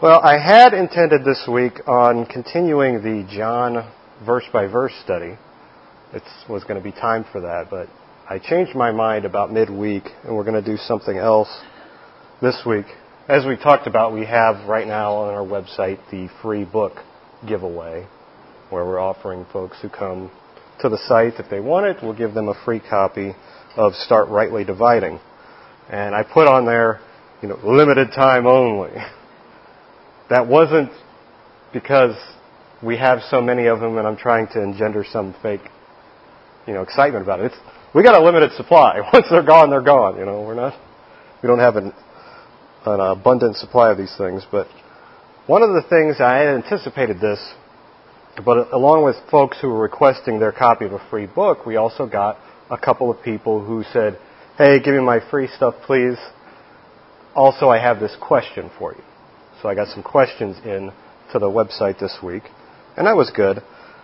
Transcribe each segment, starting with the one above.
Well, I had intended this week on continuing the John verse-by-verse study. It was going to be time for that, but I changed my mind about midweek, and we're going to do something else this week. As we talked about, we have right now on our website the free book giveaway, where we're offering folks who come to the site, if they want it, we'll give them a free copy of Start Rightly Dividing. And I put on there, limited time only. That wasn't because we have so many of them and I'm trying to engender some fake, excitement about it. We got a limited supply. Once they're gone, they're gone. We don't have an abundant supply of these things. But one of the things I had anticipated this, but along with folks who were requesting their copy of a free book, we also got a couple of people who said, "Hey, give me my free stuff, please. Also, I have this question for you." So I got some questions in to the website this week, and that was good.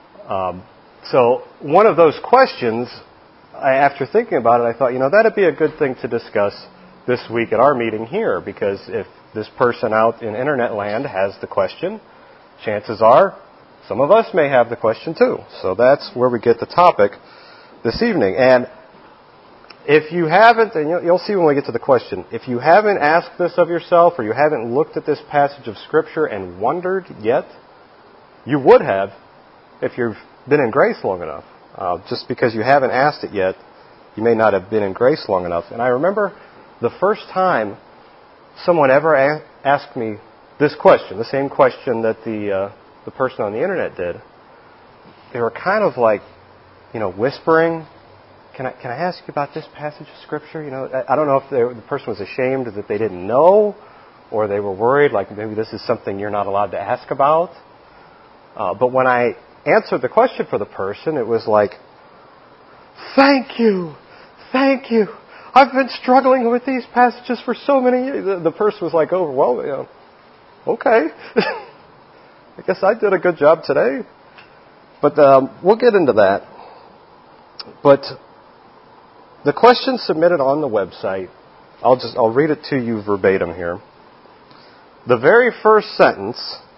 So one of those questions, after thinking about it, I thought, that'd be a good thing to discuss this week at our meeting here, because if this person out in internet land has the question, chances are some of us may have the question too. So that's where we get the topic this evening. And if you haven't, and you'll see when we get to the question, if you haven't asked this of yourself or you haven't looked at this passage of Scripture and wondered yet, you would have if you've been in grace long enough. Just because you haven't asked it yet, you may not have been in grace long enough. And I remember the first time someone ever asked me this question, the same question that the person on the internet did. They were kind of like, whispering, Can I ask you about this passage of Scripture? I don't know if the person was ashamed that they didn't know, or they were worried, like maybe this is something you're not allowed to ask about. But when I answered the question for the person, it was like, Thank you. I've been struggling with these passages for so many years. The person was like, "Oh, well, okay. I guess I did a good job today." But we'll get into that. But the question submitted on the website, I'll read it to you verbatim here. The very first sentence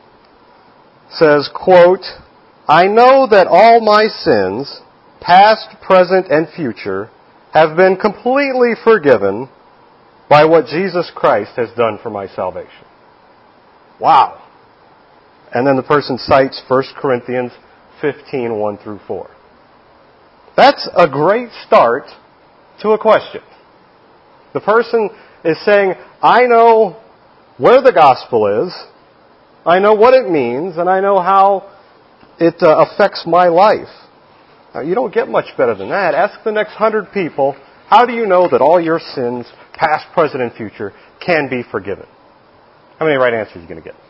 says, quote, "I know that all my sins, past, present, and future, have been completely forgiven by what Jesus Christ has done for my salvation." Wow. And then the person cites 1 Corinthians 15, 1 through 4. That's a great start to a question. The person is saying, I know where the gospel is, I know what it means, and I know how it affects my life. Now, you don't get much better than that. Ask the next 100 people, how do you know that all your sins, past, present, and future, can be forgiven? How many right answers are you going to get?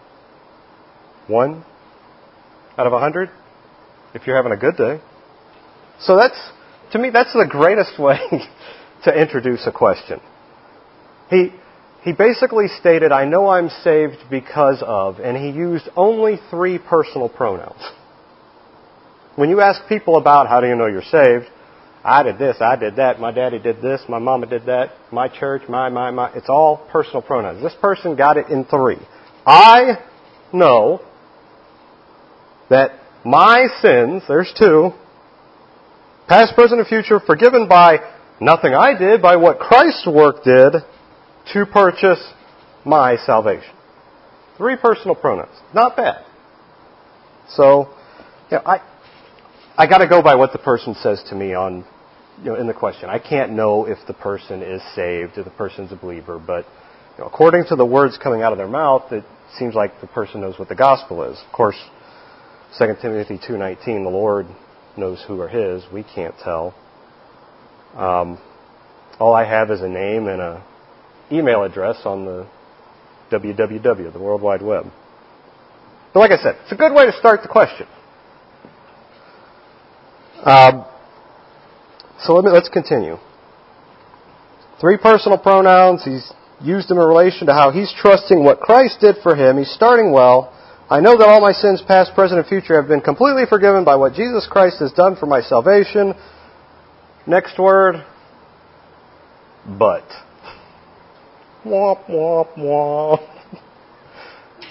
1 out of 100? If you're having a good day. So to me, that's the greatest way to introduce a question. He basically stated, I know I'm saved because of, and he used only 3 personal pronouns. When you ask people about how do you know you're saved, I did this, I did that, my daddy did this, my mama did that, my church, my, it's all personal pronouns. This person got it in 3. I know that my sins, there's 2, past, present, and future, forgiven by nothing I did, by what Christ's work did to purchase my salvation. 3 personal pronouns. Not bad. So, I got to go by what the person says to me on, in the question. I can't know if the person is saved, if the person's a believer, but according to the words coming out of their mouth, it seems like the person knows what the gospel is. Of course, 2 Timothy 2:19, the Lord knows who are His. We can't tell. All I have is a name and an email address on the www, the World Wide Web. But like I said, it's a good way to start the question. So let's continue. 3 personal pronouns. He's used them in relation to how he's trusting what Christ did for him. He's starting well. I know that all my sins, past, present, and future, have been completely forgiven by what Jesus Christ has done for my salvation. Next word, but. Womp, womp, womp.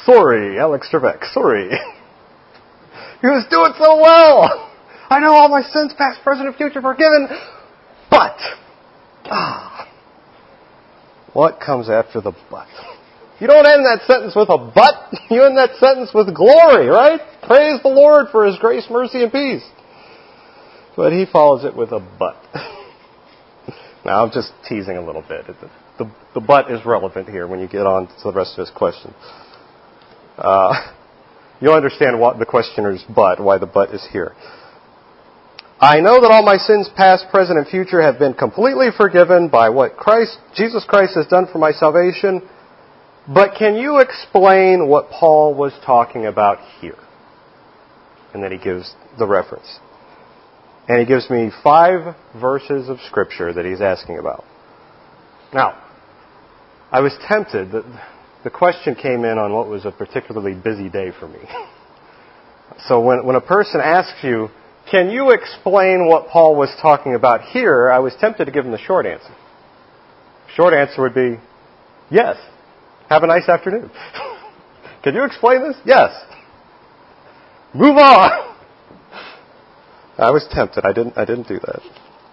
Sorry, Alex Trebek, sorry. He was doing so well. I know all my sins, past, present, and future, forgiven. But, what comes after the but? You don't end that sentence with a but. You end that sentence with glory, right? Praise the Lord for His grace, mercy, and peace. But he follows it with a but. Now, I'm just teasing a little bit. The but is relevant here when you get on to the rest of his question. You'll understand what the questioner's but, why the but is here. I know that all my sins, past, present, and future, have been completely forgiven by what Jesus Christ has done for my salvation. But can you explain what Paul was talking about here? And then he gives the reference. And he gives me 5 verses of Scripture that he's asking about. Now, I was tempted that the question came in on what was a particularly busy day for me. So when a person asks you, can you explain what Paul was talking about here, I was tempted to give him the short answer. Short answer would be, yes. Have a nice afternoon. Can you explain this? Yes. Move on. I was tempted. I didn't do that.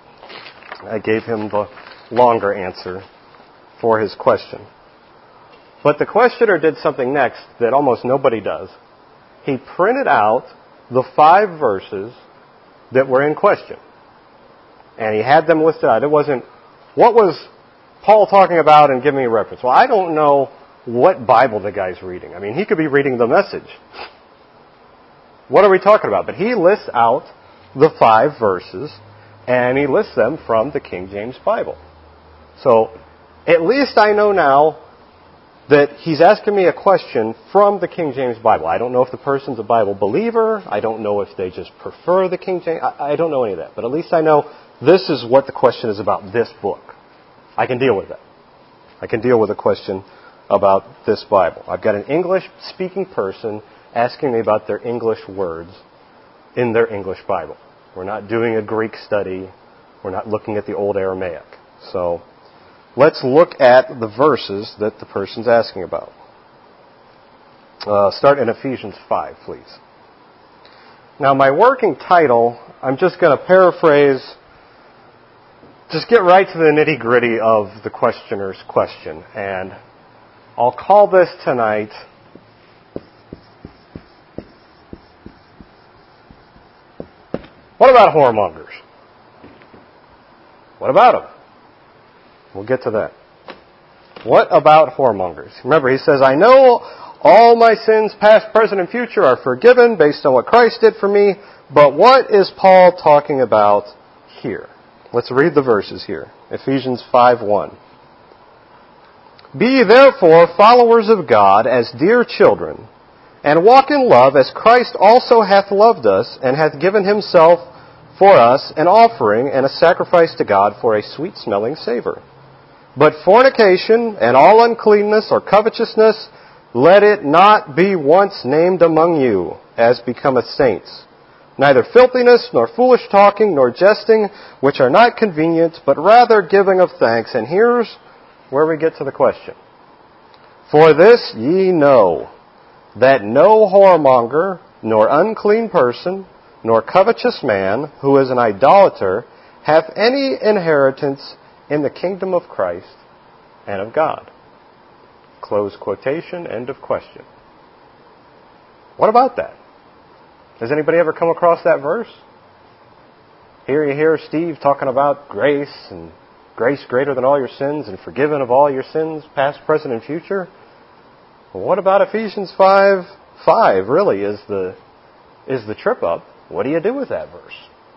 I gave him the longer answer for his question. But the questioner did something next that almost nobody does. He printed out the 5 verses that were in question. And he had them listed out. It wasn't, what was Paul talking about, and give me a reference. Well, I don't know what Bible the guy's reading. I mean, he could be reading the Message. What are we talking about? But he lists out the 5 verses, and he lists them from the King James Bible. So, at least I know now that he's asking me a question from the King James Bible. I don't know if the person's a Bible believer. I don't know if they just prefer the King James. I don't know any of that. But at least I know this is what the question is about this book. I can deal with that. I can deal with a question about this Bible. I've got an English-speaking person asking me about their English words in their English Bible. We're not doing a Greek study. We're not looking at the Old Aramaic. So, let's look at the verses that the person's asking about. Start in Ephesians 5, please. Now, my working title, I'm just going to paraphrase, just get right to the nitty-gritty of the questioner's question. And I'll call this tonight, what about whoremongers? What about them? We'll get to that. What about whoremongers? Remember, he says, I know all my sins, past, present, and future, are forgiven based on what Christ did for me. But what is Paul talking about here? Let's read the verses here. Ephesians 5:1. Be ye therefore followers of God as dear children, and walk in love as Christ also hath loved us, and hath given himself for us an offering and a sacrifice to God for a sweet-smelling savor. But fornication and all uncleanness or covetousness, let it not be once named among you, as becometh saints. Neither filthiness, nor foolish talking, nor jesting, which are not convenient, but rather giving of thanks. And here's where we get to the question. For this ye know, that no whoremonger, nor unclean person, nor covetous man, who is an idolater, hath any inheritance in the kingdom of Christ and of God. Close quotation, end of question. What about that? Has anybody ever come across that verse? Here you hear Steve talking about grace, and grace greater than all your sins, and forgiven of all your sins, past, present, and future. Well, what about Ephesians 5:5 really is the trip up? What do you do with that verse?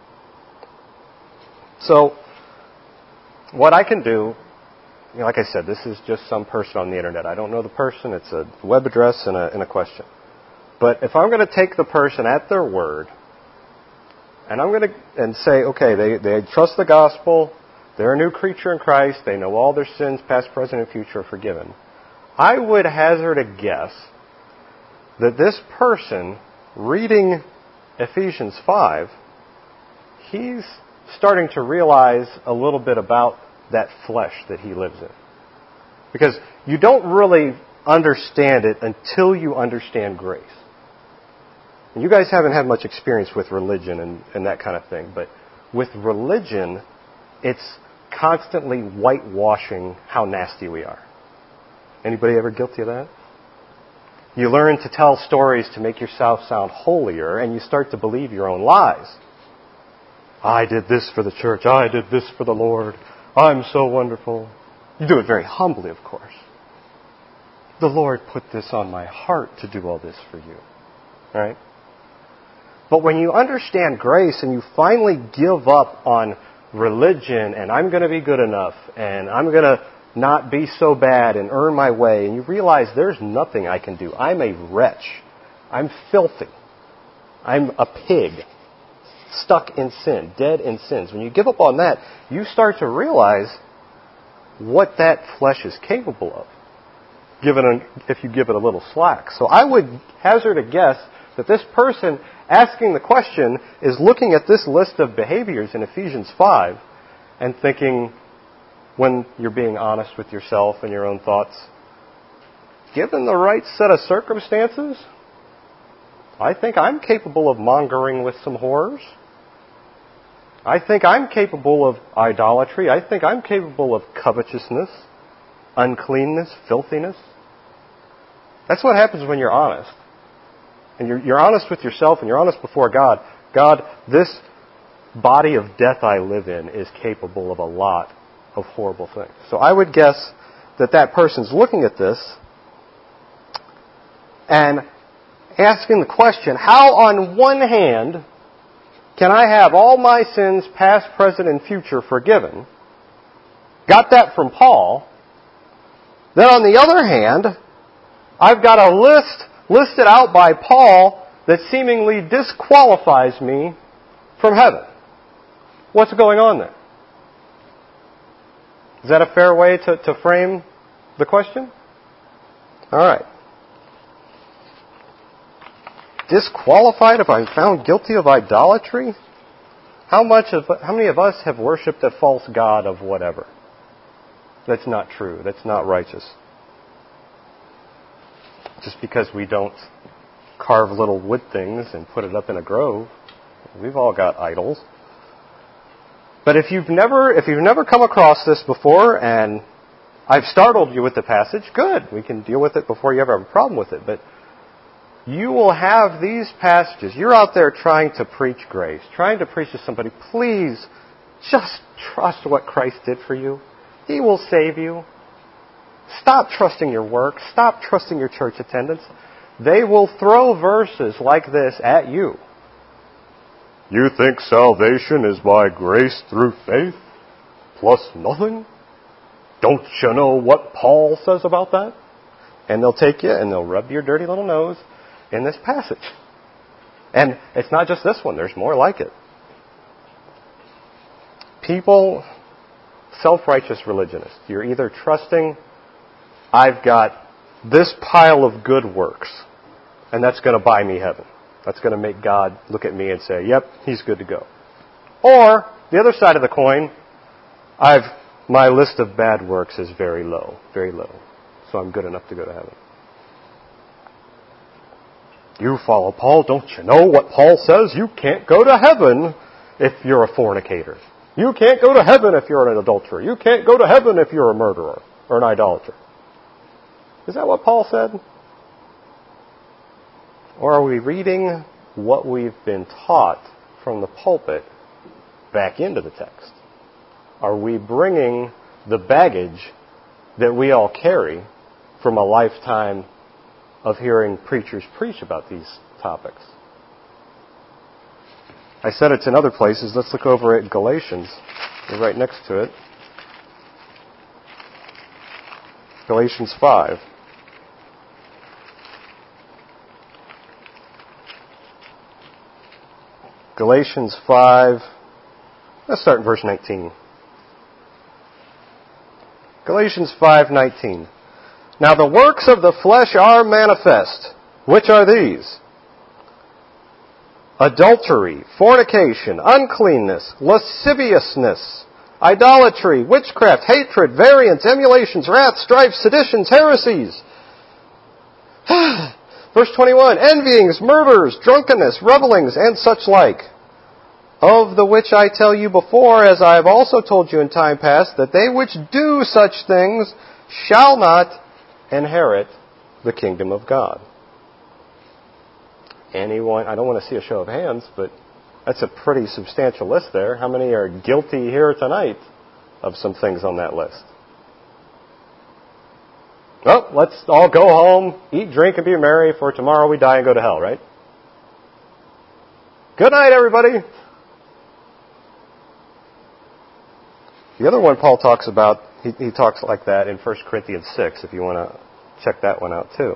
So, what I can do, like I said, this is just some person on the internet. I don't know the person. It's a web address and a question. But if I'm going to take the person at their word, and I'm going to say, okay, they trust the gospel, they're a new creature in Christ, they know all their sins, past, present, and future, are forgiven, I would hazard a guess that this person reading Ephesians 5, he's starting to realize a little bit about that flesh that he lives in. Because you don't really understand it until you understand grace. And you guys haven't had much experience with religion and that kind of thing, but with religion, it's constantly whitewashing how nasty we are. Anybody ever guilty of that? You learn to tell stories to make yourself sound holier, and you start to believe your own lies. I did this for the church. I did this for the Lord. I'm so wonderful. You do it very humbly, of course. The Lord put this on my heart to do all this for you. Right? But when you understand grace and you finally give up on religion and I'm going to be good enough and I'm going to not be so bad and earn my way, and you realize there's nothing I can do. I'm a wretch. I'm filthy. I'm a pig. Stuck in sin. Dead in sins. When you give up on that, you start to realize what that flesh is capable of, if you give it a little slack. So I would hazard a guess that this person asking the question is looking at this list of behaviors in Ephesians 5 and thinking, when you're being honest with yourself and your own thoughts, given the right set of circumstances, I think I'm capable of mongering with some horrors. I think I'm capable of idolatry. I think I'm capable of covetousness, uncleanness, filthiness. That's what happens when you're honest. And you're honest with yourself and you're honest before God. God, this body of death I live in is capable of a lot of horrible things. So I would guess that person's looking at this and asking the question, how on one hand can I have all my sins, past, present, and future, forgiven? Got that from Paul. Then on the other hand, I've got a list listed out by Paul that seemingly disqualifies me from heaven. What's going on there? Is that a fair way to frame the question? All right. Disqualified if I'm found guilty of idolatry? How many of us have worshipped a false god of whatever? That's not true. That's not righteous. Just because we don't carve little wood things and put it up in a grove, we've all got idols. But if you've never come across this before, and I've startled you with the passage, good. We can deal with it before you ever have a problem with it. But you will have these passages. You're out there trying to preach grace, trying to preach to somebody, please just trust what Christ did for you. He will save you. Stop trusting your work. Stop trusting your church attendance. They will throw verses like this at you. You think salvation is by grace through faith, plus nothing? Don't you know what Paul says about that? And they'll take you and they'll rub your dirty little nose in this passage. And it's not just this one. There's more like it. People, self-righteous religionists, you're either trusting, I've got this pile of good works, and that's going to buy me heaven. That's going to make God look at me and say, yep, he's good to go. Or, the other side of the coin, my list of bad works is very low, so I'm good enough to go to heaven. You follow Paul, don't you know what Paul says? You can't go to heaven if you're a fornicator. You can't go to heaven if you're an adulterer. You can't go to heaven if you're a murderer or an idolater. Is that what Paul said? Or are we reading what we've been taught from the pulpit back into the text? Are we bringing the baggage that we all carry from a lifetime of hearing preachers preach about these topics? I said it's in other places. Let's look over at Galatians. We're right next to it. Galatians 5. Galatians 5. Let's start in verse 19. Galatians 5:19. Now the works of the flesh are manifest. Which are these? Adultery, fornication, uncleanness, lasciviousness, idolatry, witchcraft, hatred, variance, emulations, wrath, strife, seditions, heresies, Verse 21, envyings, murders, drunkenness, revelings, and such like, of the which I tell you before, as I have also told you in time past, that they which do such things shall not inherit the kingdom of God. Anyone, I don't want to see a show of hands, but that's a pretty substantial list there. How many are guilty here tonight of some things on that list? Well, let's all go home, eat, drink, and be merry, for tomorrow we die and go to hell, right? Good night, everybody. The other one Paul talks about, he talks like that in 1 Corinthians 6, if you want to check that one out too.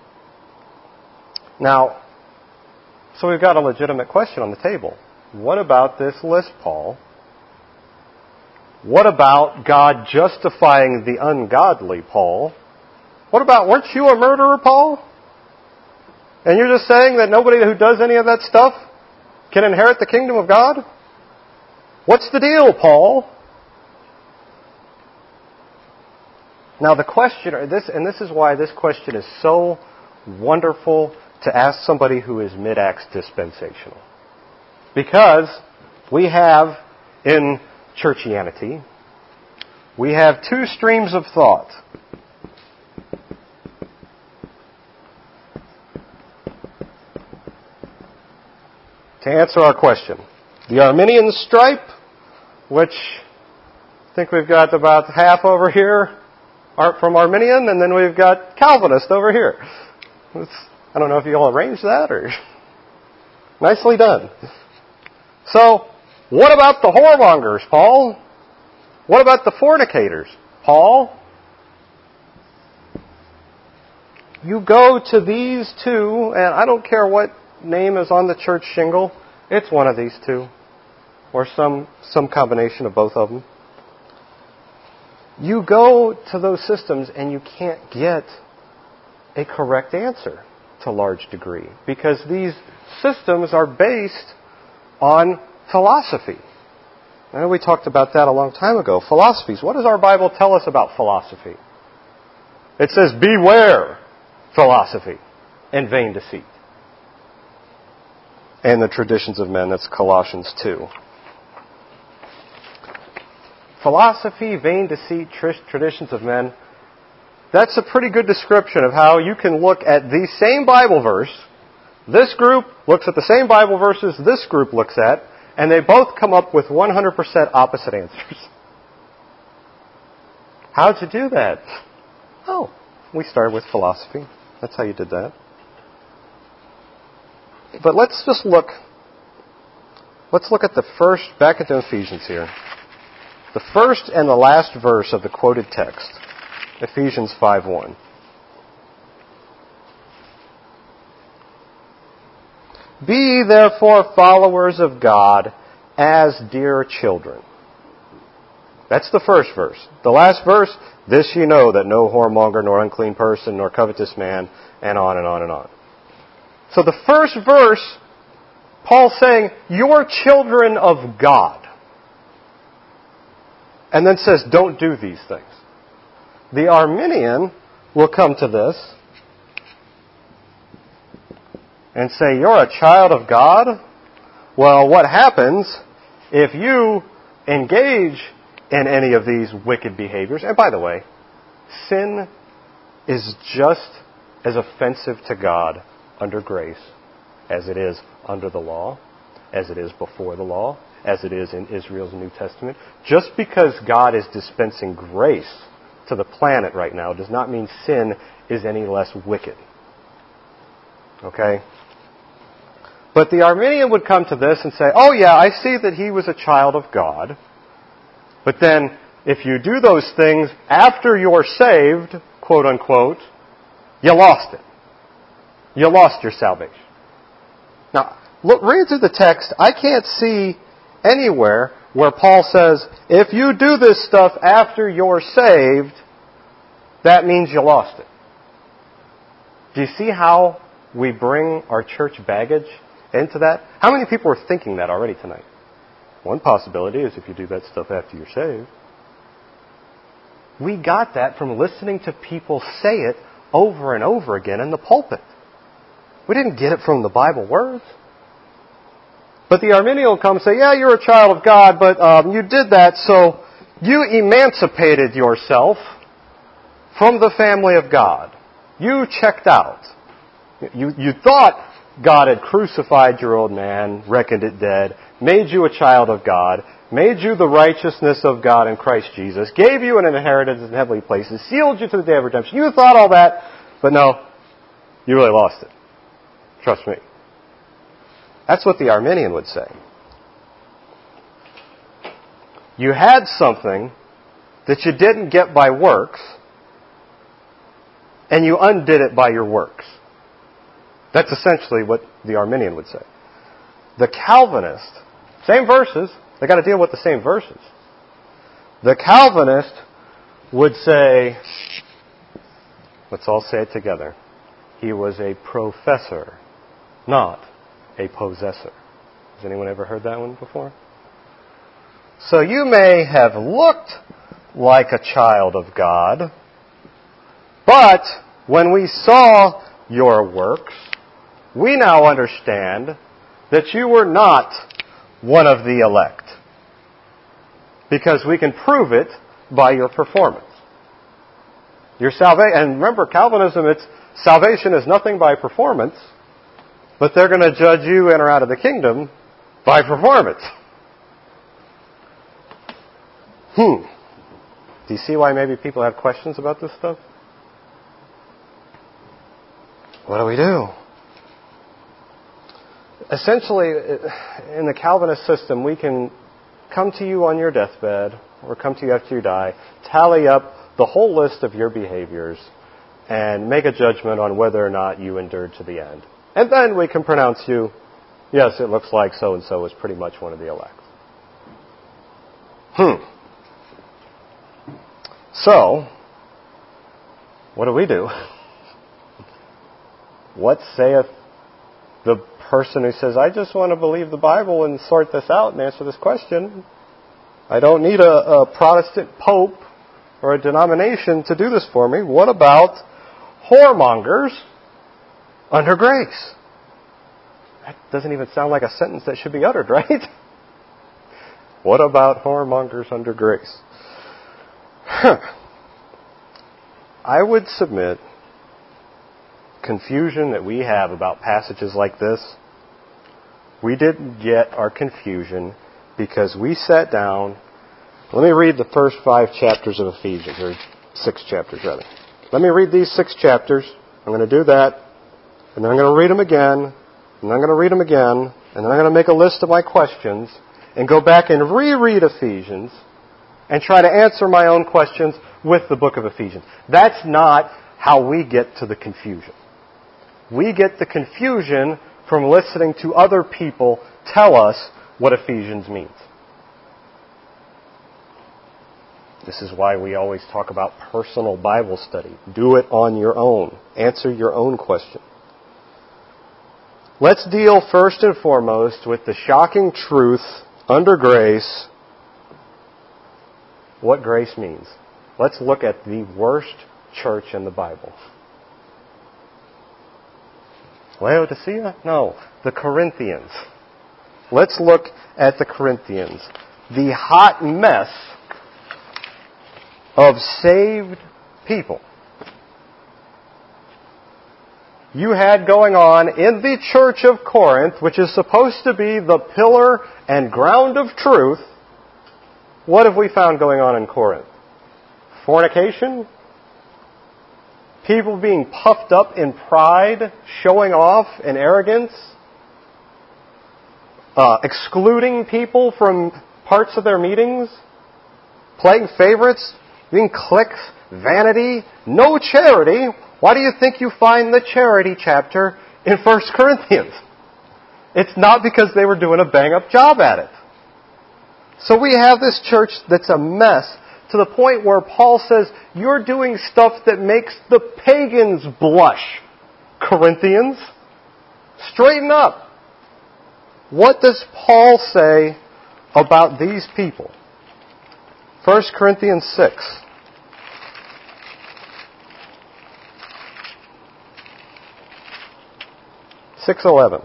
Now, so we've got a legitimate question on the table. What about this list, Paul? What about God justifying the ungodly, Paul? What about, weren't you a murderer, Paul? And you're just saying that nobody who does any of that stuff can inherit the kingdom of God? What's the deal, Paul? Now the question, and this is why this question is so wonderful to ask somebody who is mid-Acts dispensational. Because we have, in churchianity, we have two streams of thought. To answer our question, the Arminian stripe, which I think we've got about half over here, are from Arminian, and then we've got Calvinist over here. I don't know if you all arranged that, or nicely done. So, what about the whoremongers, Paul? What about the fornicators, Paul? You go to these two, and I don't care what name is on the church shingle, it's one of these two, or some combination of both of them. You go to those systems and you can't get a correct answer to a large degree, because these systems are based on philosophy. I know we talked about that a long time ago. Philosophies. What does our Bible tell us about philosophy? It says, beware philosophy and vain deceit. And the traditions of men, that's Colossians 2. Philosophy, vain deceit, traditions of men, that's a pretty good description of how you can look at the same Bible verse. This group looks at the same Bible verses this group looks at, and they both come up with 100% opposite answers. How'd you do that? Oh, we started with philosophy. That's how you did that. But let's just look. Let's look at the first, back into Ephesians here. The first and the last verse of the quoted text. Ephesians 5:1. Be ye therefore followers of God as dear children. That's the first verse. The last verse, this ye know, that no whoremonger, nor unclean person, nor covetous man, and on and on and on. So the first verse, Paul's saying, you're children of God. And then says, don't do these things. The Arminian will come to this and say, you're a child of God? Well, what happens if you engage in any of these wicked behaviors? And by the way, sin is just as offensive to God under grace as it is under the law, as it is before the law, as it is in Israel's New Testament. Just because God is dispensing grace to the planet right now does not mean sin is any less wicked. Okay? But the Arminian would come to this and say, oh yeah, I see that he was a child of God, but then if you do those things after you're saved, quote unquote, you lost it. You lost your salvation. Now, look, read through the text. I can't see anywhere where Paul says, if you do this stuff after you're saved, that means you lost it. Do you see how we bring our church baggage into that? How many people are thinking that already tonight? One possibility is if you do that stuff after you're saved. We got that from listening to people say it over and over again in the pulpit. We didn't get it from the Bible words. But the Arminian will come and say, yeah, you're a child of God, but you did that, so you emancipated yourself from the family of God. You checked out. You thought God had crucified your old man, reckoned it dead, made you a child of God, made you the righteousness of God in Christ Jesus, gave you an inheritance in heavenly places, sealed you to the day of redemption. You thought all that, but no, you really lost it. Trust me. That's what the Arminian would say. You had something that you didn't get by works, and you undid it by your works. That's essentially what the Arminian would say. The Calvinist, same verses, they got to deal with the same verses. The Calvinist would say, let's all say it together, he was a professor, not a possessor. Has anyone ever heard that one before? So you may have looked like a child of God, but when we saw your works, we now understand that you were not one of the elect, because we can prove it by your performance. Your salvation, and remember, Calvinism, it's salvation is nothing by performance, but they're going to judge you in or out of the kingdom by performance. Do you see why maybe people have questions about this stuff? What do we do? Essentially, in the Calvinist system, we can come to you on your deathbed, or come to you after you die, tally up the whole list of your behaviors, and make a judgment on whether or not you endured to the end. And then we can pronounce you, yes, it looks like so-and-so is pretty much one of the elect. So, what do we do? What saith the person who says, I just want to believe the Bible and sort this out and answer this question. I don't need a Protestant pope or a denomination to do this for me. What about whoremongers under grace? That doesn't even sound like a sentence that should be uttered, right? What about whoremongers under grace? I would submit confusion that we have about passages like this, we didn't get our confusion because we sat down. Let me read the first 5 chapters of Ephesians, or 6 chapters rather. Let me read these 6 chapters. I'm going to do that, and then I'm going to read them again, and then I'm going to read them again, and then I'm going to make a list of my questions, and go back and reread Ephesians, and try to answer my own questions with the book of Ephesians. That's not how we get to the confusion. We get the confusion from listening to other people tell us what Ephesians means. This is why we always talk about personal Bible study. Do it on your own. Answer your own question. Let's deal first and foremost with the shocking truth under grace, what grace means. Let's look at the worst church in the Bible. Laodicea? No, the Corinthians. Let's look at the Corinthians. The hot mess of saved people. You had going on in the church of Corinth, which is supposed to be the pillar and ground of truth. What have we found going on in Corinth? Fornication? People being puffed up in pride, showing off in arrogance, excluding people from parts of their meetings, playing favorites, being cliques, vanity, no charity. Why do you think you find the charity chapter in 1 Corinthians? It's not because they were doing a bang-up job at it. So we have this church that's a mess, to the point where Paul says, you're doing stuff that makes the pagans blush, Corinthians. Straighten up. What does Paul say about these people? 1 Corinthians 6. 6:11.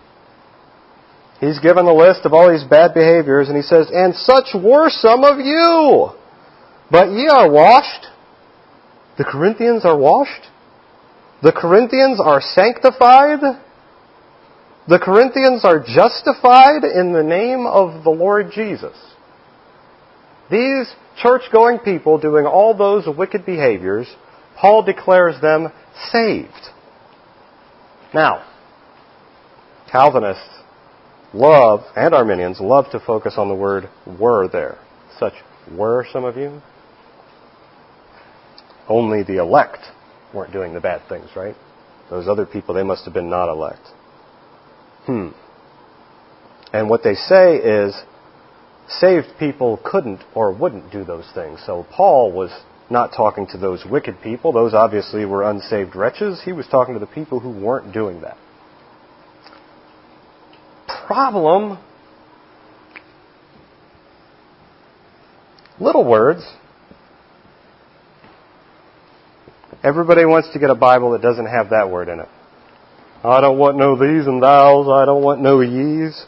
He's given the list of all these bad behaviors, and he says, "And such were some of you, but ye are washed." The Corinthians are washed. The Corinthians are sanctified. The Corinthians are justified in the name of the Lord Jesus. These church-going people doing all those wicked behaviors, Paul declares them saved. Now, Calvinists love, and Arminians love to focus on the word "were" there. Such were some of you. Only the elect weren't doing the bad things, right? Those other people, they must have been not elect. And what they say is, saved people couldn't or wouldn't do those things. So Paul was not talking to those wicked people. Those obviously were unsaved wretches. He was talking to the people who weren't doing that. Problem. Little words. Everybody wants to get a Bible that doesn't have that word in it. I don't want no these and thous. I don't want no ye's.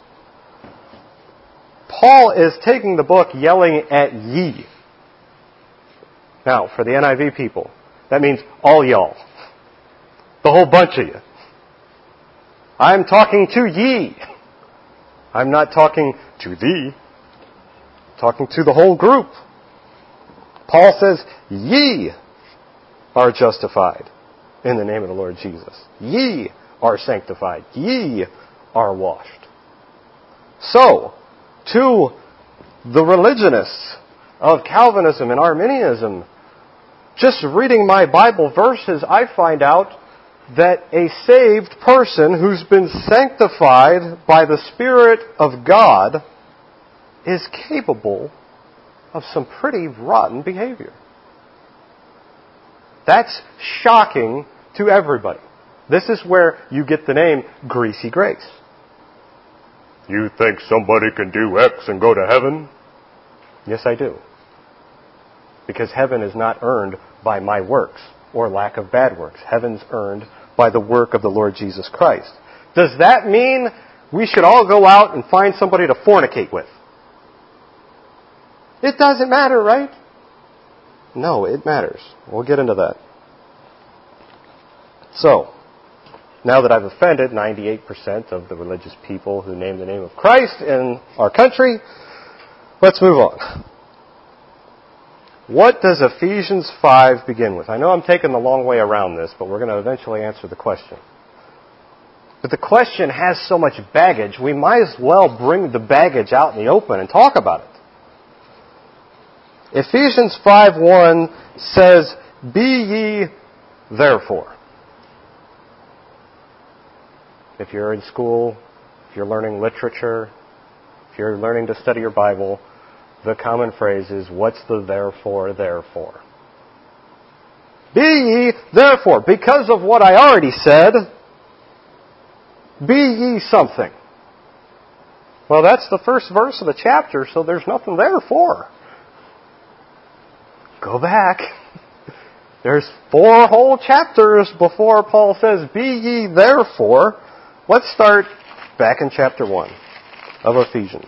Paul is taking the book yelling at ye. Now, for the NIV people, that means all y'all. The whole bunch of you. I'm talking to ye. I'm not talking to thee. I'm talking to the whole group. Paul says, ye are justified in the name of the Lord Jesus. Ye are sanctified. Ye are washed. So, to the religionists of Calvinism and Arminianism, just reading my Bible verses, I find out that a saved person who's been sanctified by the Spirit of God is capable of some pretty rotten behavior. That's shocking to everybody. This is where you get the name Greasy Grace. You think somebody can do X and go to heaven? Yes, I do. Because heaven is not earned by my works or lack of bad works. Heaven's earned by the work of the Lord Jesus Christ. Does that mean we should all go out and find somebody to fornicate with? It doesn't matter, right? No, it matters. We'll get into that. So, now that I've offended 98% of the religious people who name the name of Christ in our country, let's move on. What does Ephesians 5 begin with? I know I'm taking the long way around this, but we're going to eventually answer the question. But the question has so much baggage, we might as well bring the baggage out in the open and talk about it. Ephesians 5:1 says, "Be ye therefore." If you're in school, if you're learning literature, if you're learning to study your Bible, the common phrase is, what's the therefore, therefore? Be ye therefore, because of what I already said, be ye something. Well, that's the first verse of the chapter, so there's nothing there for. Go back. There's 4 whole chapters before Paul says, "Be ye therefore." Let's start back in chapter 1 of Ephesians.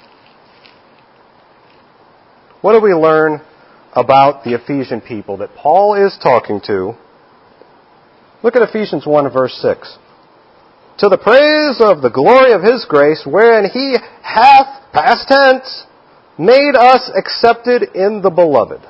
What do we learn about the Ephesian people that Paul is talking to? Look at Ephesians 1 verse 6. "To the praise of the glory of His grace, wherein He hath," past tense, "made us accepted in the Beloved."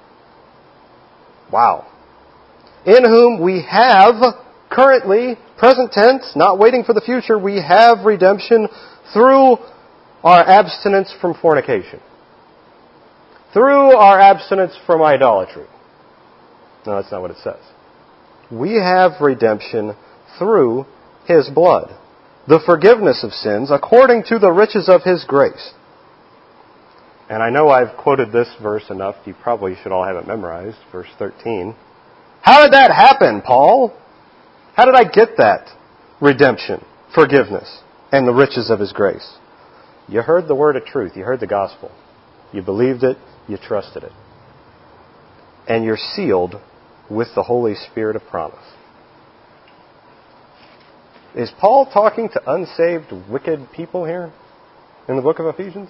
Wow. "In whom we have," currently, present tense, not waiting for the future, "we have redemption through our abstinence from fornication." Through our abstinence from idolatry. No, that's not what it says. We have redemption through His blood, the forgiveness of sins, according to the riches of His grace. And I know I've quoted this verse enough, you probably should all have it memorized, verse 13. How did that happen, Paul? How did I get that redemption, forgiveness, and the riches of His grace? You heard the word of truth. You heard the gospel. You believed it. You trusted it. And you're sealed with the Holy Spirit of promise. Is Paul talking to unsaved, wicked people here in the book of Ephesians?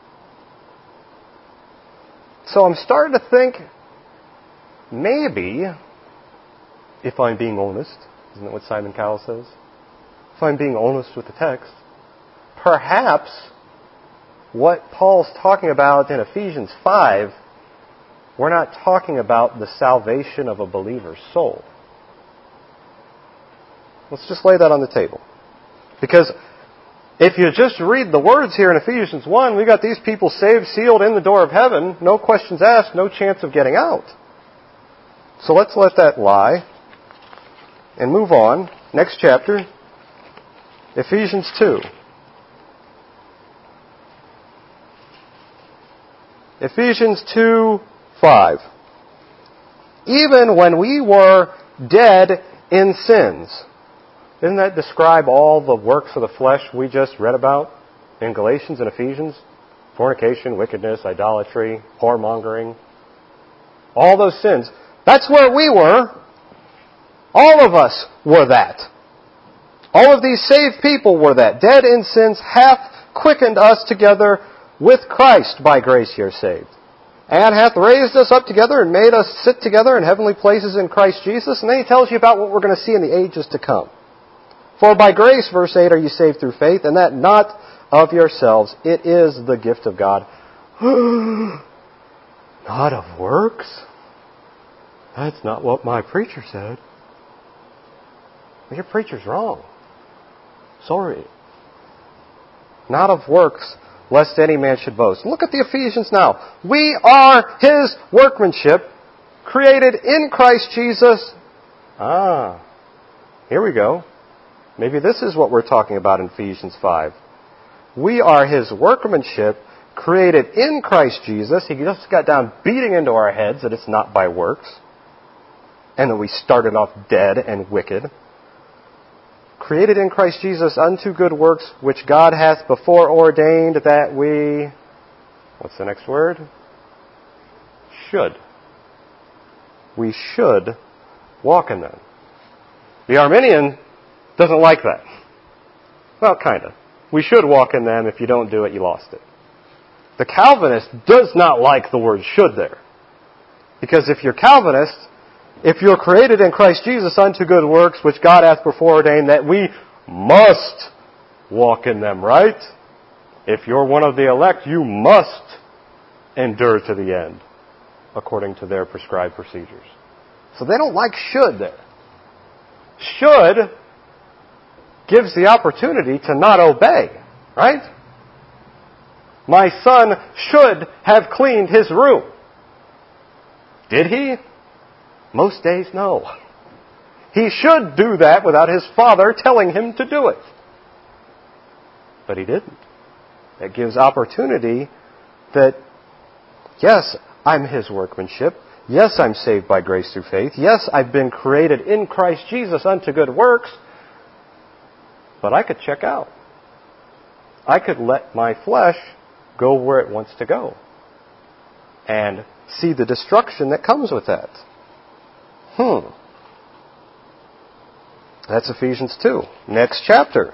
So I'm starting to think, maybe, if I'm being honest, isn't that what Simon Cowell says? If I'm being honest with the text, perhaps what Paul's talking about in Ephesians 5, we're not talking about the salvation of a believer's soul. Let's just lay that on the table. Because if you just read the words here in Ephesians 1, we got these people saved, sealed in the door of heaven, no questions asked, no chance of getting out. So let's let that lie and move on. Next chapter, Ephesians 2. Ephesians 2:5. Even when we were dead in sins. Doesn't that describe all the works of the flesh we just read about in Galatians and Ephesians? Fornication, wickedness, idolatry, whoremongering. All those sins. That's where we were. All of us were that. All of these saved people were that. Dead in sins hath quickened us together with Christ. By grace ye are saved. And hath raised us up together and made us sit together in heavenly places in Christ Jesus. And then he tells you about what we're going to see in the ages to come. For by grace, verse 8, are you saved through faith, and that not of yourselves. It is the gift of God. Not of works? That's not what my preacher said. Your preacher's wrong. Sorry. Not of works, lest any man should boast. Look at the Ephesians now. We are His workmanship, created in Christ Jesus. Here we go. Maybe this is what we're talking about in Ephesians 5. We are His workmanship, created in Christ Jesus. He just got down beating into our heads that it's not by works, and that we started off dead and wicked. Created in Christ Jesus unto good works, which God hath before ordained that we... What's the next word? Should. We should walk in them. The Arminian doesn't like that. Well, kind of. We should walk in them. If you don't do it, you lost it. The Calvinist does not like the word should there. Because if you're Calvinist, if you're created in Christ Jesus unto good works, which God hath before ordained that we must walk in them, right? If you're one of the elect, you must endure to the end, according to their prescribed procedures. So they don't like should there. Should gives the opportunity to not obey, right? My son should have cleaned his room. Did he? Most days, no. He should do that without his father telling him to do it. But he didn't. It gives opportunity that, yes, I'm His workmanship. Yes, I'm saved by grace through faith. Yes, I've been created in Christ Jesus unto good works. But I could check out. I could let my flesh go where it wants to go. And see the destruction that comes with that. That's Ephesians 2. Next chapter.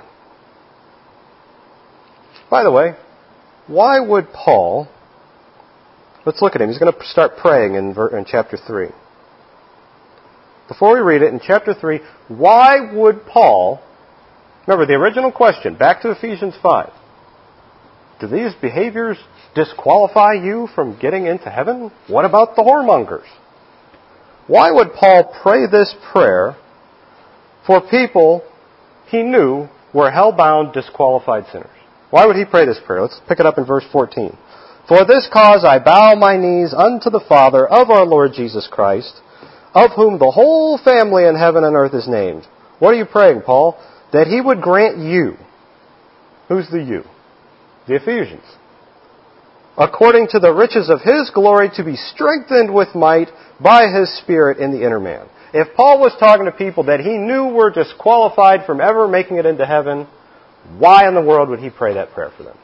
By the way, why would Paul... Let's look at him. He's going to start praying in chapter 3. Before we read it, in chapter 3, why would Paul... Remember, the original question, back to Ephesians 5. Do these behaviors disqualify you from getting into heaven? What about the whoremongers? Why would Paul pray this prayer for people he knew were hell-bound, disqualified sinners? Why would he pray this prayer? Let's pick it up in verse 14. For this cause I bow my knees unto the Father of our Lord Jesus Christ, of whom the whole family in heaven and earth is named. What are you praying, Paul? That He would grant you. Who's the you? The Ephesians. According to the riches of His glory, to be strengthened with might by His Spirit in the inner man. If Paul was talking to people that he knew were disqualified from ever making it into heaven, why in the world would he pray that prayer for them?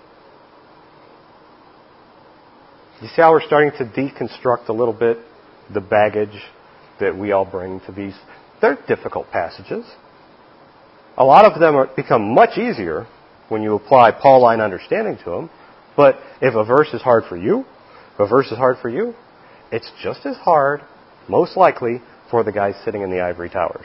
You see how we're starting to deconstruct a little bit the baggage that we all bring to these? They're difficult passages. A lot of them become much easier when you apply Pauline understanding to them. But if a verse is hard for you, it's just as hard, most likely, for the guys sitting in the ivory towers.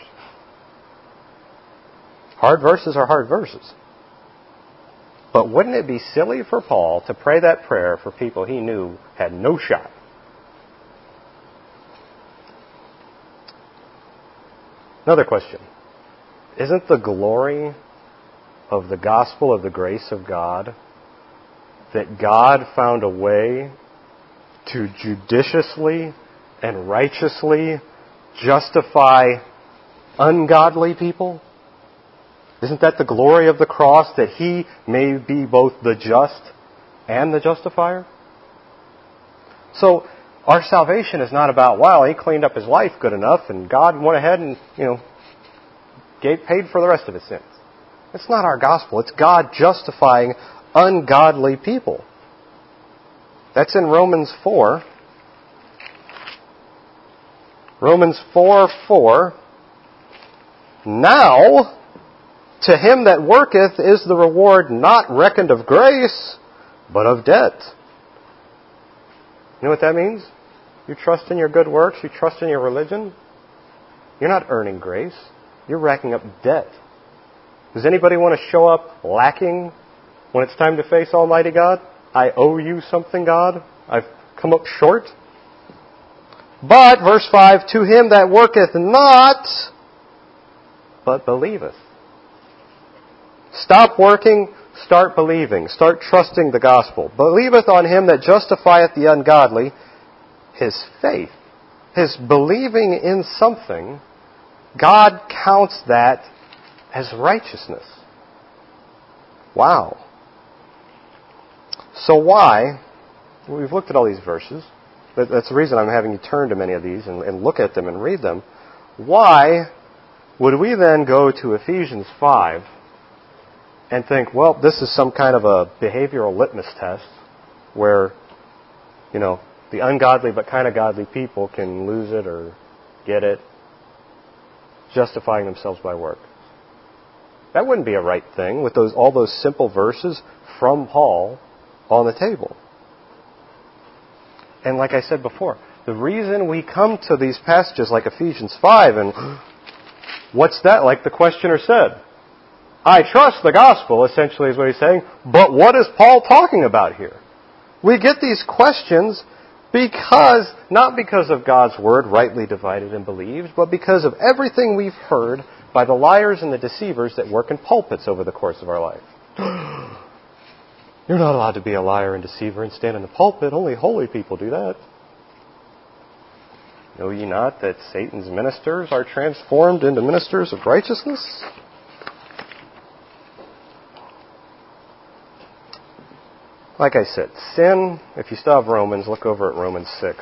Hard verses are hard verses. But wouldn't it be silly for Paul to pray that prayer for people he knew had no shot? Another question. Isn't the glory of the gospel of the grace of God that God found a way to judiciously and righteously justify ungodly people? Isn't that the glory of the cross, that He may be both the just and the justifier? So, our salvation is not about, wow, he cleaned up his life good enough and God went ahead and, paid for the rest of his sins. It's not our gospel. It's God justifying ungodly people. That's in Romans 4. Romans 4:4. Now, to him that worketh is the reward not reckoned of grace, but of debt. You know what that means? You trust in your good works, you trust in your religion. You're not earning grace. You're racking up debt. Does anybody want to show up lacking when it's time to face Almighty God? I owe you something, God. I've come up short. But, verse 5, to him that worketh not, but believeth. Stop working, start believing. Start trusting the gospel. Believeth on him that justifieth the ungodly. His faith, his believing in something, God counts that as righteousness. Wow. So why, we've looked at all these verses, that's the reason I'm having you turn to many of these and look at them and read them. Why would we then go to Ephesians 5 and think, well, this is some kind of a behavioral litmus test where, the ungodly but kind of godly people can lose it or get it, justifying themselves by work? That wouldn't be a right thing with all those simple verses from Paul on the table. And like I said before, the reason we come to these passages like Ephesians 5 and what's that? Like the questioner said, I trust the gospel, essentially is what he's saying, but what is Paul talking about here? We get these questions not because of God's word rightly divided and believed, but because of everything we've heard by the liars and the deceivers that work in pulpits over the course of our life. You're not allowed to be a liar and deceiver and stand in the pulpit. Only holy people do that. Know ye not that Satan's ministers are transformed into ministers of righteousness? Like I said, sin, if you still have Romans, look over at Romans 6.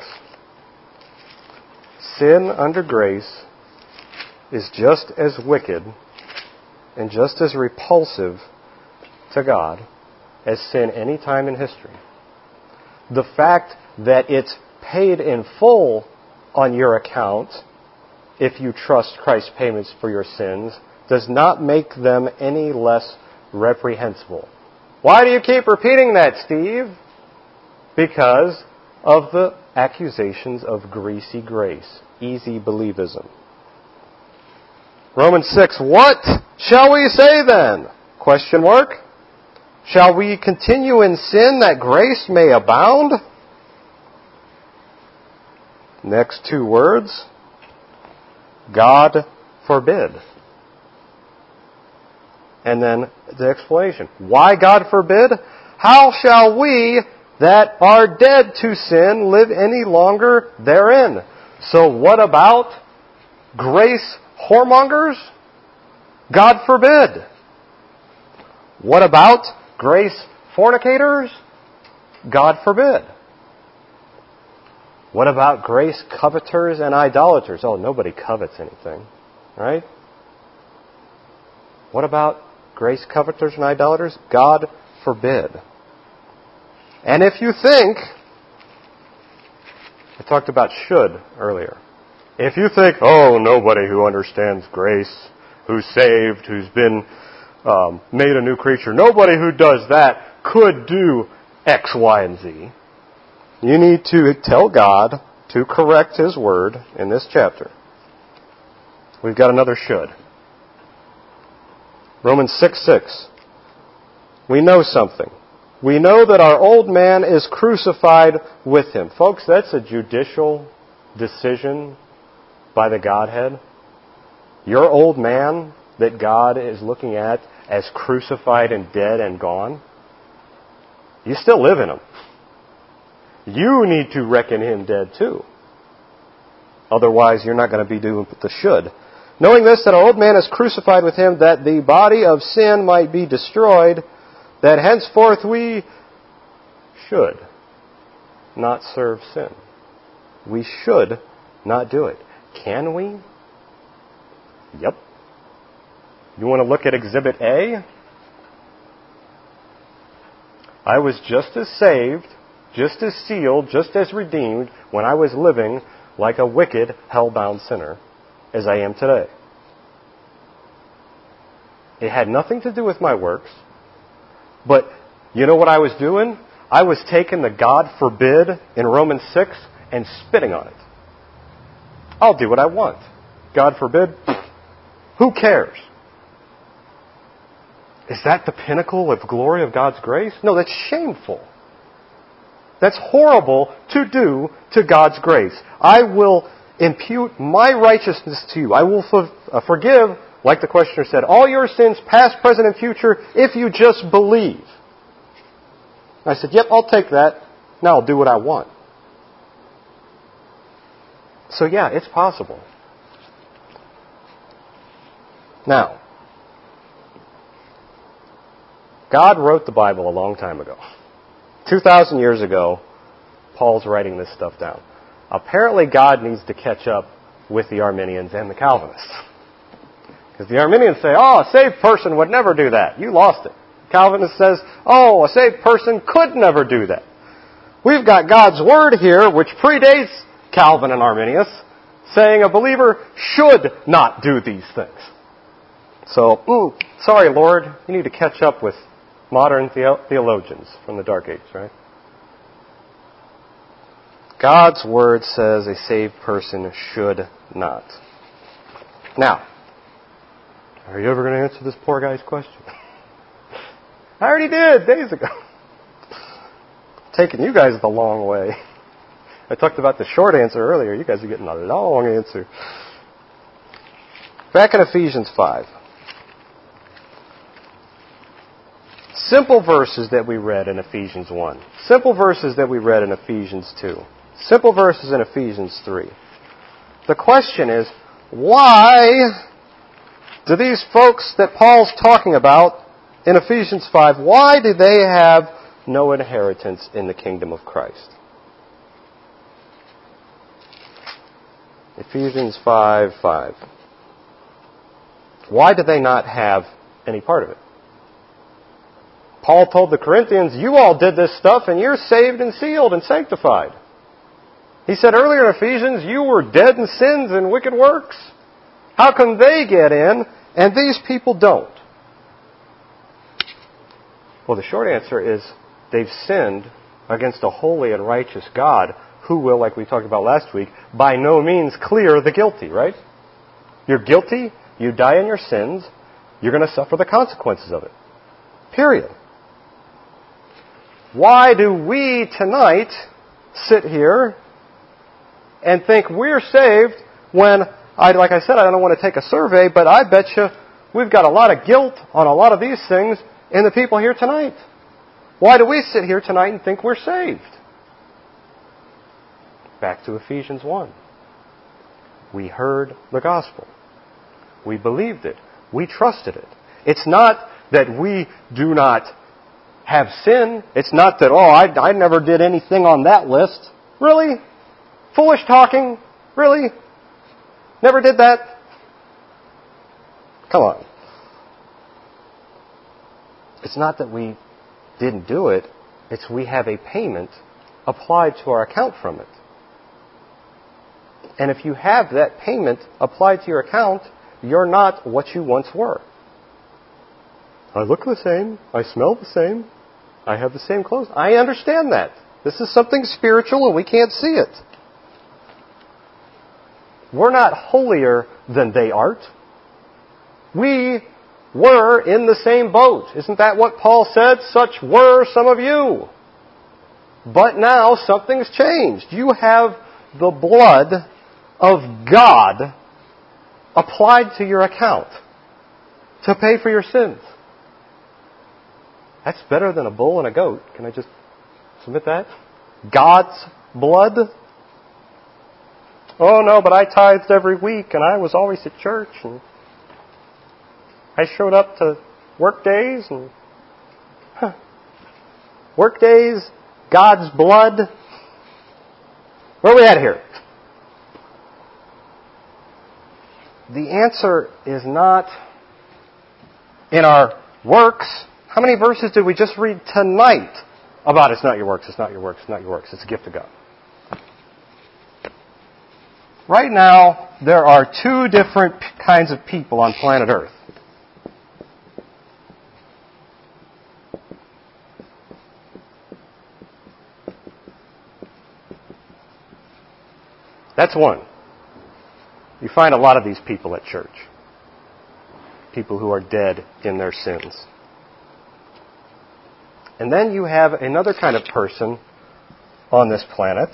Sin under grace is just as wicked and just as repulsive to God as sin any time in history. The fact that it's paid in full on your account, if you trust Christ's payments for your sins, does not make them any less reprehensible. Why do you keep repeating that, Steve? Because of the accusations of greasy grace, easy believism. Romans 6, what shall we say then? Question mark. Shall we continue in sin that grace may abound? Next two words. God forbid. And then the explanation. Why God forbid? How shall we that are dead to sin live any longer therein? So what about grace whoremongers? God forbid. What about grace fornicators? God forbid. What about grace coveters and idolaters? Oh, nobody covets anything, right? What about grace coveters and idolaters? God forbid. And if you think, I talked about should earlier. If you think, oh, nobody who understands grace who's saved, who's been made a new creature. Nobody who does that could do X, Y, and Z. You need to tell God to correct His Word in this chapter. We've got another should. Romans 6:6. We know something. We know that our old man is crucified with Him. Folks, that's a judicial decision by the Godhead. Your old man that God is looking at as crucified and dead and gone, you still live in him. You need to reckon him dead too. Otherwise, you're not going to be doing the should. Knowing this, that our old man is crucified with Him, that the body of sin might be destroyed, that henceforth we should not serve sin. We should not do it. Can we? Yep. You want to look at Exhibit A? I was just as saved, just as sealed, just as redeemed when I was living like a wicked, hell-bound sinner as I am today. It had nothing to do with my works. But you know what I was doing? I was taking the God forbid in Romans 6 and spitting on it. I'll do what I want. God forbid. Who cares? Is that the pinnacle of glory of God's grace? No, that's shameful. That's horrible to do to God's grace. I will impute my righteousness to you. I will forgive, like the questioner said, all your sins, past, present, and future, if you just believe. I said, yep, I'll take that. Now I'll do what I want. So yeah, it's possible. Now, God wrote the Bible a long time ago. 2,000 years ago, Paul's writing this stuff down. Apparently, God needs to catch up with the Arminians and the Calvinists. Because the Arminians say, a saved person would never do that. You lost it. Calvinist says, a saved person could never do that. We've got God's Word here, which predates Calvin and Arminius, saying a believer should not do these things. So, sorry, Lord, you need to catch up with modern theologians from the Dark Ages, right? God's Word says a saved person should not. Now, are you ever going to answer this poor guy's question? I already did days ago. Taking you guys the long way. I talked about the short answer earlier. You guys are getting a long answer. Back in Ephesians 5. Simple verses that we read in Ephesians 1. Simple verses that we read in Ephesians 2. Simple verses in Ephesians 3. The question is, why do these folks that Paul's talking about in Ephesians 5, why do they have no inheritance in the kingdom of Christ? Ephesians 5:5. Why do they not have any part of it? Paul told the Corinthians, you all did this stuff and you're saved and sealed and sanctified. He said earlier in Ephesians, you were dead in sins and wicked works. How come they get in and these people don't? Well, the short answer is they've sinned against a holy and righteous God who will, like we talked about last week, by no means clear the guilty, right? You're guilty, you die in your sins, you're going to suffer the consequences of it. Period. Why do we tonight sit here and think we're saved when, like I said, I don't want to take a survey, but I bet you we've got a lot of guilt on a lot of these things in the people here tonight. Why do we sit here tonight and think we're saved? Back to Ephesians 1. We heard the gospel. We believed it. We trusted it. It's not that we do not have sin. It's not that, I never did anything on that list. Really? Foolish talking? Really? Never did that? Come on. It's not that we didn't do it. It's we have a payment applied to our account from it. And if you have that payment applied to your account, you're not what you once were. I look the same. I smell the same. I have the same clothes. I understand that. This is something spiritual and we can't see it. We're not holier than they art. We were in the same boat. Isn't that what Paul said? Such were some of you. But now something's changed. You have the blood of God applied to your account to pay for your sins. That's better than a bull and a goat. Can I just submit that? God's blood? Oh no, but I tithed every week and I was always at church and I showed up to work days and work days, God's blood. Where are we at here? The answer is not in our works. How many verses did we just read tonight about it's not your works, it's not your works, it's not your works, it's a gift of God? Right now, there are two different kinds of people on planet Earth. That's one. You find a lot of these people at church. People who are dead in their sins. And then you have another kind of person on this planet.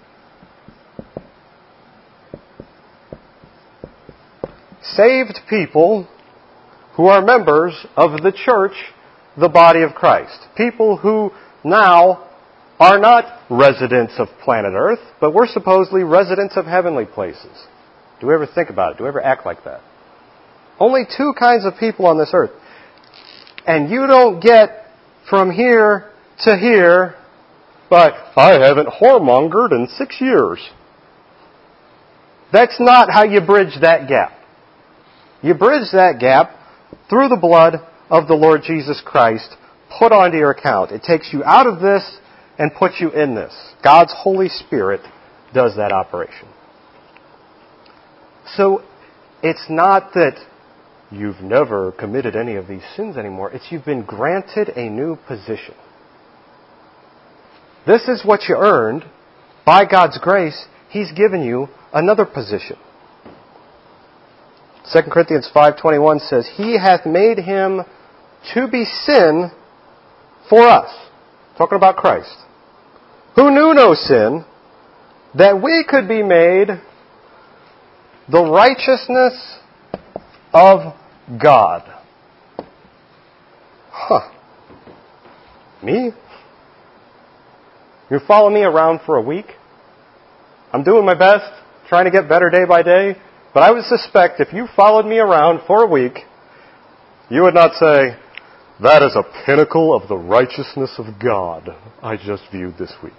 Saved people who are members of the church, the body of Christ. People who now are not residents of planet Earth, but we're supposedly residents of heavenly places. Do we ever think about it? Do we ever act like that? Only two kinds of people on this earth. And you don't get from here to here, but I haven't whoremongered in 6 years. That's not how you bridge that gap. You bridge that gap through the blood of the Lord Jesus Christ put onto your account. It takes you out of this and puts you in this. God's Holy Spirit does that operation. So it's not that you've never committed any of these sins anymore. It's you've been granted a new position. This is what you earned. By God's grace, He's given you another position. 2 Corinthians 5:21 says, He hath made Him to be sin for us. Talking about Christ. Who knew no sin, that we could be made the righteousness of God. Me? You follow me around for a week? I'm doing my best, trying to get better day by day, but I would suspect if you followed me around for a week, you would not say, that is a pinnacle of the righteousness of God I just viewed this week.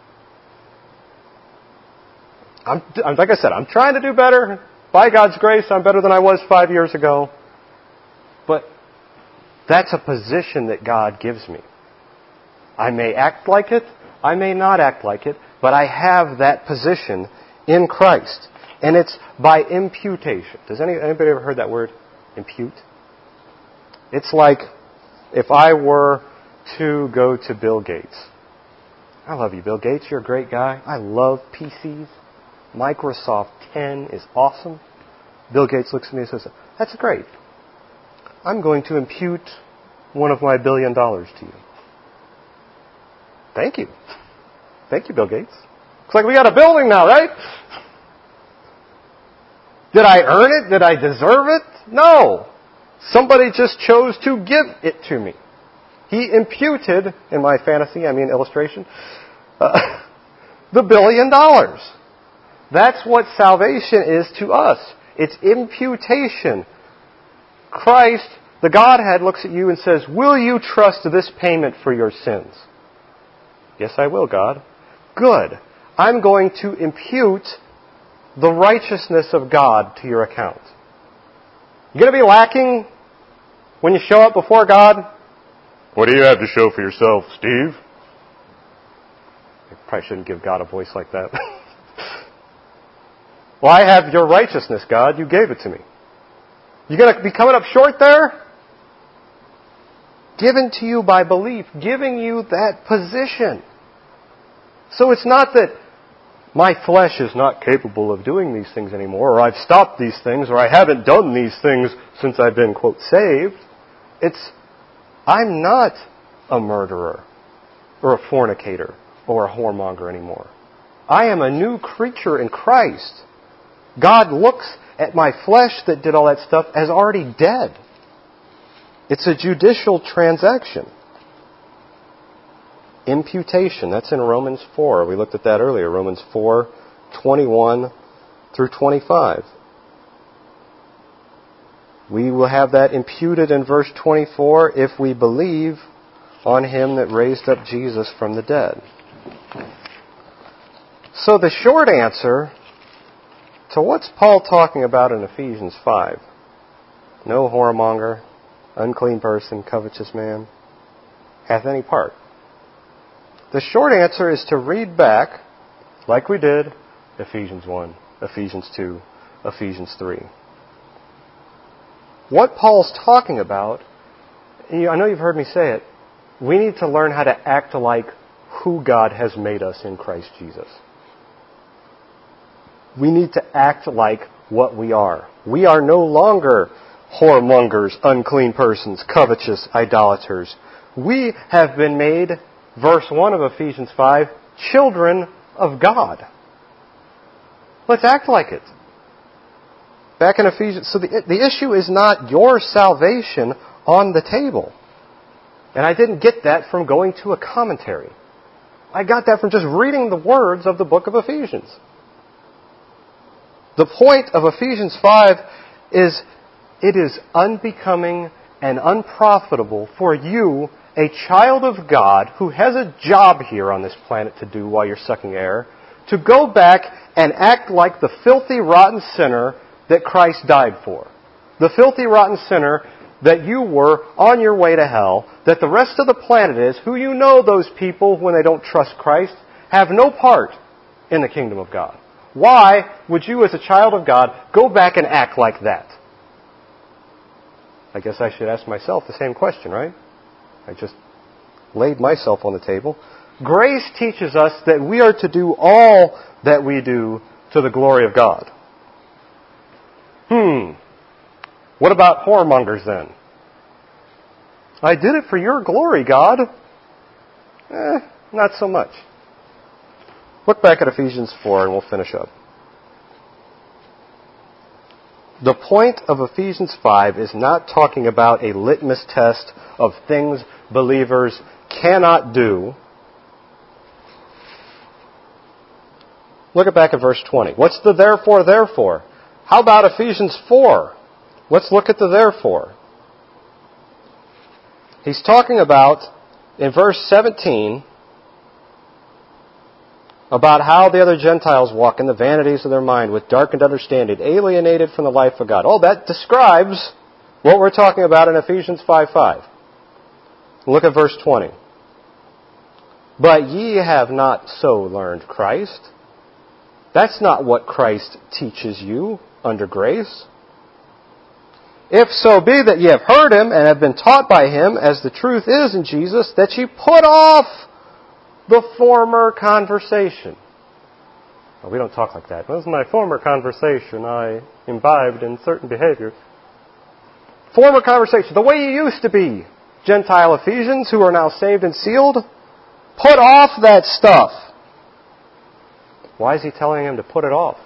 Like I said, I'm trying to do better. By God's grace, I'm better than I was 5 years ago. But that's a position that God gives me. I may act like it, I may not act like it, but I have that position in Christ. And it's by imputation. Does anybody ever heard that word? Impute? It's like if I were to go to Bill Gates. I love you, Bill Gates. You're a great guy. I love PCs. Microsoft 10 is awesome. Bill Gates looks at me and says, that's great. I'm going to impute one of my $1 billion to you. Thank you. Thank you, Bill Gates. Looks like we got a building now, right? Did I earn it? Did I deserve it? No. Somebody just chose to give it to me. He imputed, in my illustration, the $1 billion. That's what salvation is to us. It's imputation. Christ, the Godhead, looks at you and says, will you trust this payment for your sins? Yes, I will, God. Good. I'm going to impute the righteousness of God to your account. You're going to be lacking when you show up before God? What do you have to show for yourself, Steve? I probably shouldn't give God a voice like that. Well, I have your righteousness, God. You gave it to me. You going to be coming up short there? Given to you by belief, giving you that position. So it's not that my flesh is not capable of doing these things anymore, or I've stopped these things, or I haven't done these things since I've been, quote, saved. It's, I'm not a murderer, or a fornicator, or a whoremonger anymore. I am a new creature in Christ. God looks at my flesh that did all that stuff as already dead. It's a judicial transaction. Imputation, that's in Romans 4. We looked at that earlier, Romans 4, 21 through 25. We will have that imputed in verse 24 if we believe on Him that raised up Jesus from the dead. So the short answer to what's Paul talking about in Ephesians 5? No whoremonger, unclean person, covetous man, hath any part. The short answer is to read back, like we did, Ephesians 1, Ephesians 2, Ephesians 3. What Paul's talking about, I know you've heard me say it, we need to learn how to act like who God has made us in Christ Jesus. We need to act like what we are. We are no longer whoremongers, unclean persons, covetous, idolaters. We have been made, verse 1 of Ephesians 5, children of God. Let's act like it. Back in Ephesians, so the issue is not your salvation on the table. And I didn't get that from going to a commentary. I got that from just reading the words of the book of Ephesians. The point of Ephesians 5 is it is unbecoming and unprofitable for you, a child of God who has a job here on this planet to do while you're sucking air, to go back and act like the filthy, rotten sinner that Christ died for. The filthy, rotten sinner that you were on your way to hell, that the rest of the planet is, who you know those people, when they don't trust Christ, have no part in the kingdom of God. Why would you, as a child of God, go back and act like that? I guess I should ask myself the same question, right? I just laid myself on the table. Grace teaches us that we are to do all that we do to the glory of God. What about whoremongers then? I did it for your glory, God. Not so much. Look back at Ephesians 4 and we'll finish up. The point of Ephesians 5 is not talking about a litmus test of things believers cannot do. Look back at verse 20. What's the therefore? How about Ephesians 4? Let's look at the therefore. He's talking about, in verse 17, about how the other Gentiles walk in the vanities of their mind with darkened understanding, alienated from the life of God. Oh, that describes what we're talking about in Ephesians 5:5. Look at verse 20. But ye have not so learned Christ. That's not what Christ teaches you under grace. If so be that ye have heard Him and have been taught by Him, as the truth is in Jesus, that ye put off the former conversation. Well, we don't talk like that. This is my former conversation. I imbibed in certain behavior. Former conversation. The way you used to be, Gentile Ephesians who are now saved and sealed. Put off that stuff. Why is he telling him to put it off?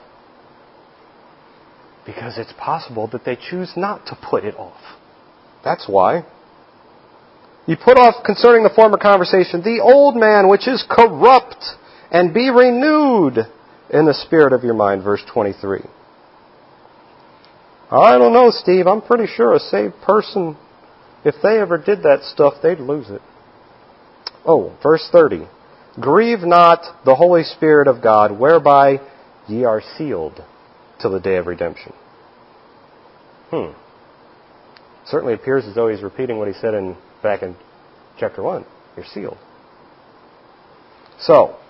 Because it's possible that they choose not to put it off. That's why. You put off, concerning the former conversation, the old man which is corrupt, and be renewed in the spirit of your mind. Verse 23. I don't know, Steve. I'm pretty sure a saved person, if they ever did that stuff, they'd lose it. Oh, verse 30. Grieve not the Holy Spirit of God, whereby ye are sealed till the day of redemption. Certainly appears as though he's repeating what he said back in chapter 1. You're sealed. So,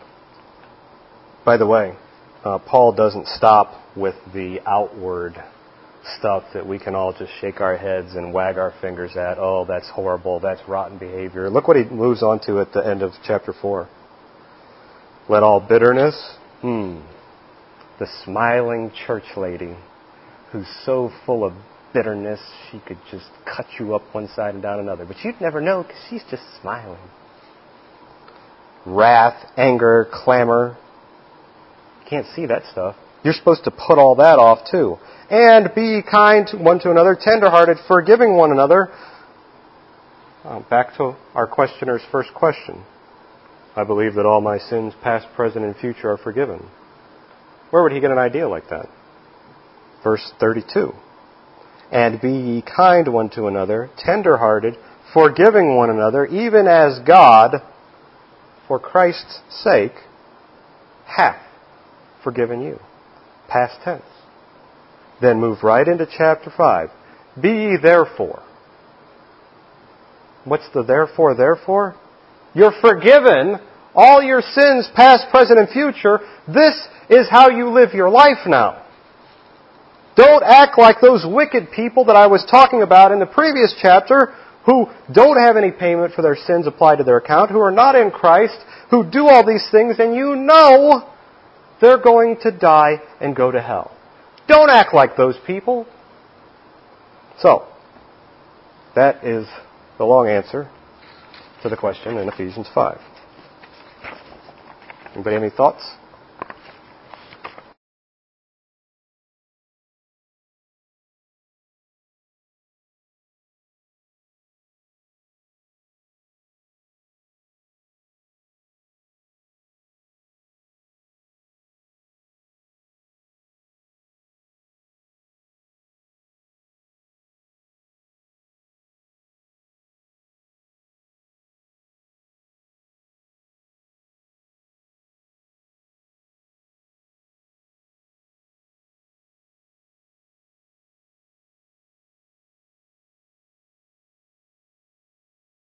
by the way, Paul doesn't stop with the outward stuff that we can all just shake our heads and wag our fingers at. Oh, that's horrible. That's rotten behavior. Look what he moves on to at the end of chapter 4. Let all bitterness, the smiling church lady who's so full of bitterness she could just cut you up one side and down another. But you'd never know because she's just smiling. Wrath, anger, clamor. You can't see that stuff. You're supposed to put all that off too. And be kind one to another, tenderhearted, forgiving one another. Back to our questioner's first question. I believe that all my sins, past, present, and future, are forgiven. Where would he get an idea like that? Verse 32. And be ye kind one to another, tenderhearted, forgiving one another, even as God, for Christ's sake, hath forgiven you. Past tense. Then move right into chapter 5. Be ye therefore. What's the therefore? You're forgiven all your sins, past, present, and future. This is how you live your life now. Don't act like those wicked people that I was talking about in the previous chapter who don't have any payment for their sins applied to their account, who are not in Christ, who do all these things, and you know they're going to die and go to hell. Don't act like those people. So, that is the long answer to the question in Ephesians 5. Anybody have any thoughts?